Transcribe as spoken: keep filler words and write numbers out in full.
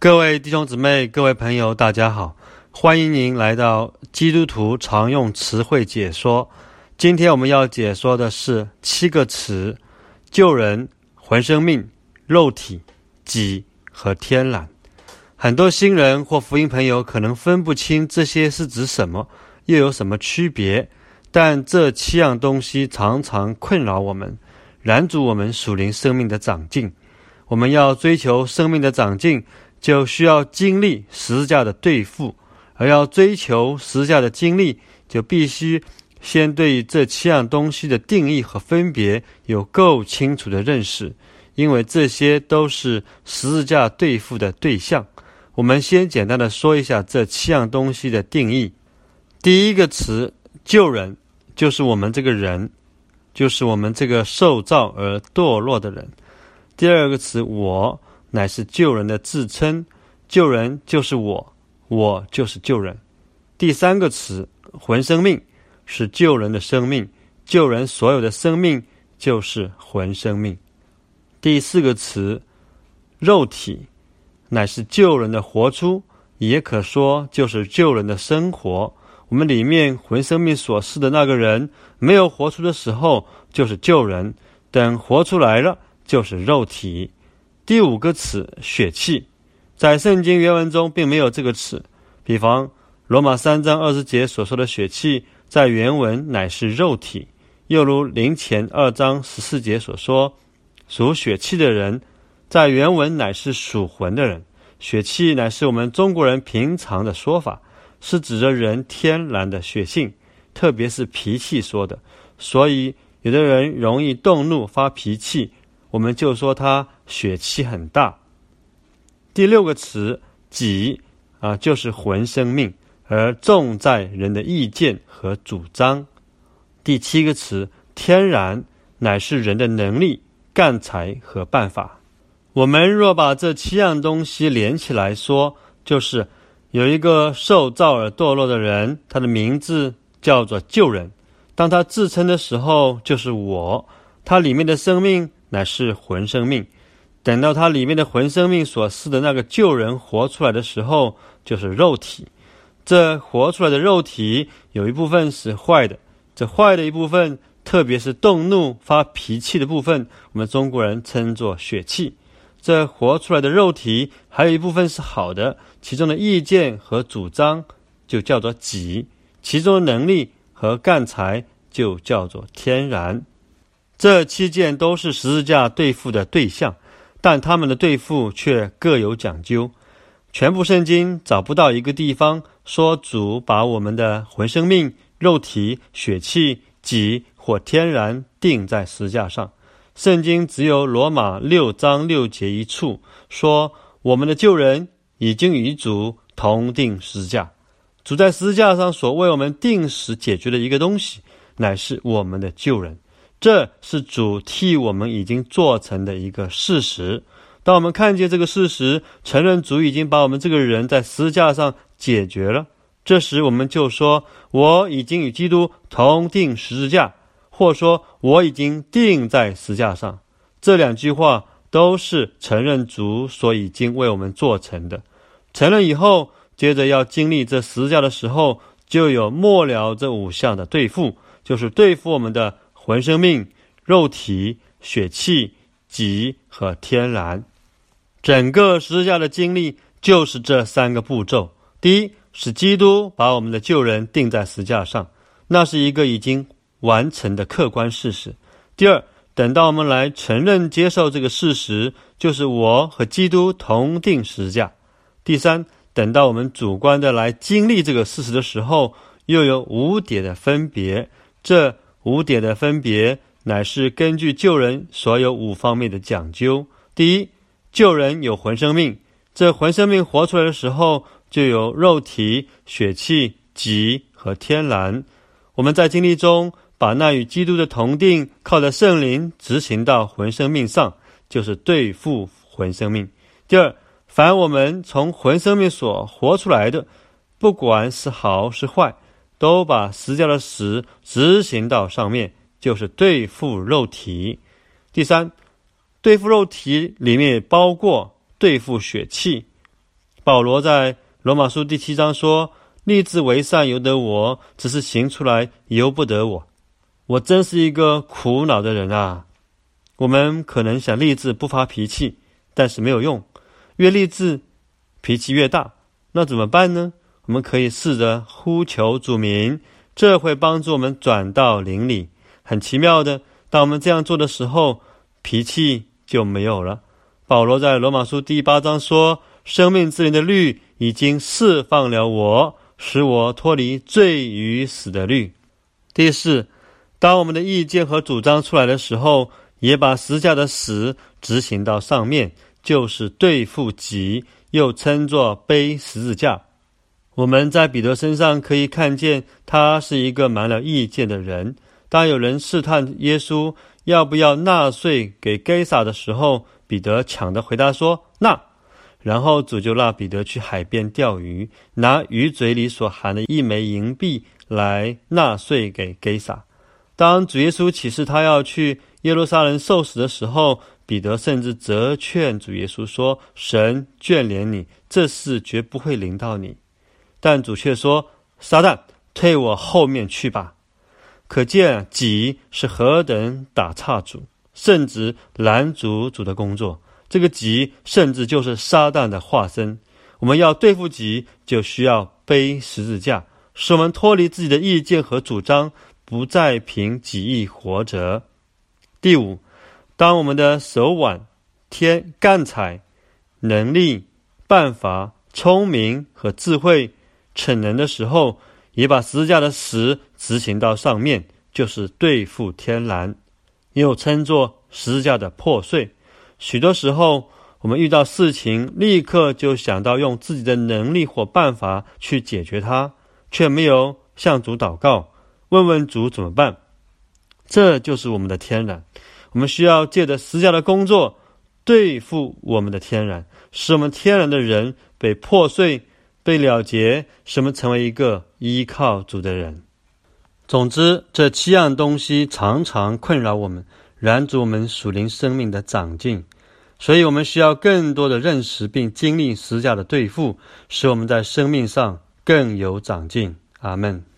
各位弟兄姊妹，各位朋友，大家好，欢迎您来到基督徒常用词汇解说。今天我们要解说的是七个词：救人、魂生命、肉体、己和天然。很多新人或福音朋友可能分不清这些是指什么，又有什么区别，但这七样东西常常困扰我们，拦阻我们属灵生命的长进。我们要追求生命的长进，就需要经历十字架的对付，而要追求十字架的经历，就必须先对这七样东西的定义和分别有够清楚的认识，因为这些都是十字架对付的对象。我们先简单的说一下这七样东西的定义。第一个词，救人，就是我们这个人，就是我们这个受造而堕落的人。第二个词，我，乃是救人的自称，救人就是我，我就是救人。第三个词，魂生命，是救人的生命，救人所有的生命就是魂生命。第四个词，肉体，乃是救人的活出，也可说就是救人的生活。我们里面魂生命所示的那个人没有活出的时候就是救人，等活出来了就是肉体。第五个词，血气，在圣经原文中并没有这个词，比方罗马三章二十节所说的血气，在原文乃是肉体，又如林前二章十四节所说，属血气的人，在原文乃是属魂的人。血气乃是我们中国人平常的说法，是指着人天然的血性，特别是脾气说的，所以有的人容易动怒发脾气，我们就说他血气很大。第六个词，己，啊，就是魂生命，而重在人的意见和主张。第七个词，天然，乃是人的能力、干才和办法。我们若把这七样东西连起来说，就是有一个受造而堕落的人，他的名字叫做救人，当他自称的时候就是我，他里面的生命乃是魂生命，等到他里面的魂生命所示的那个救人活出来的时候就是肉体。这活出来的肉体有一部分是坏的，这坏的一部分，特别是动怒发脾气的部分，我们中国人称作血气。这活出来的肉体还有一部分是好的，其中的意见和主张就叫做己，其中的能力和干才就叫做天然。这七件都是十字架对付的对象，但他们的对付却各有讲究。全部圣经找不到一个地方说主把我们的魂生命、肉体、血气、己或天然钉在十字架上。圣经只有罗马六章六节一处说，我们的救人已经与主同钉十字架。主在十字架上所为我们定时解决的一个东西，乃是我们的救人，这是主替我们已经做成的一个事实。当我们看见这个事实，承认主已经把我们这个人在十字架上解决了，这时我们就说，我已经与基督同钉十字架，或说我已经钉在十字架上。这两句话都是承认主所已经为我们做成的。承认以后，接着要经历这十字架的时候，就有末了这五项的对付，就是对付我们的魂生命、肉体、血气、己和天然。整个十字架的经历就是这三个步骤。第一，是基督把我们的救人钉在十字架上，那是一个已经完成的客观事实。第二，等到我们来承认接受这个事实，就是我和基督同钉十字架。第三，等到我们主观的来经历这个事实的时候，又有五点的分别。这五点的分别乃是根据救人所有五方面的讲究。第一，救人有魂生命，这魂生命活出来的时候，就有肉体、血气、己和天然。我们在经历中把那与基督的同定靠着圣灵执行到魂生命上，就是对付魂生命。第二，凡我们从魂生命所活出来的，不管是好是坏，都把十字架的死执行到上面，就是对付肉体。第三，对付肉体里面也包括对付血气， 保罗在罗马书第七章说，立志为善由得我，只是行出来由不得我。我真是一个苦恼的人啊！我们可能想立志不发脾气，但是没有用，越立志脾气越大。那怎么办呢？我们可以试着呼求主名，这会帮助我们转到灵里。很奇妙的，当我们这样做的时候，脾气就没有了。保罗在罗马书第八章说，生命之灵的律已经释放了我，使我脱离罪与死的律。第四，当我们的意见和主张出来的时候，也把十字架的死执行到上面，就是对付己，又称作背十字架。我们在彼得身上可以看见，他是一个满了意见的人。当有人试探耶稣要不要纳税给该撒的时候，彼得抢着回答说纳。然后主就让彼得去海边钓鱼，拿鱼嘴里所含的一枚银币来纳税给该撒。当主耶稣启示他要去耶路撒冷受死的时候，彼得甚至责劝主耶稣说，神眷怜你，这事绝不会临到你。但主却说，撒旦，退我后面去吧。可见己是何等打岔主，甚至拦阻主的工作。这个己甚至就是撒旦的化身。我们要对付己，就需要背十字架，使我们脱离自己的意见和主张，不再凭己意活着。第五，当我们的手腕、天干才、能力、办法、聪明和智慧逞能的时候，也把十字架的死执行到上面，就是对付天然，又称作十字架的破碎。许多时候我们遇到事情，立刻就想到用自己的能力或办法去解决它，却没有向主祷告，问问主怎么办。这就是我们的天然。我们需要借着十字架的工作对付我们的天然，使我们天然的人被破碎，被了结，使我们成为一个依靠主的人。总之，这七样东西常常困扰我们，拦阻我们属灵生命的长进。所以我们需要更多的认识并经历十字架的对付，使我们在生命上更有长进。阿们。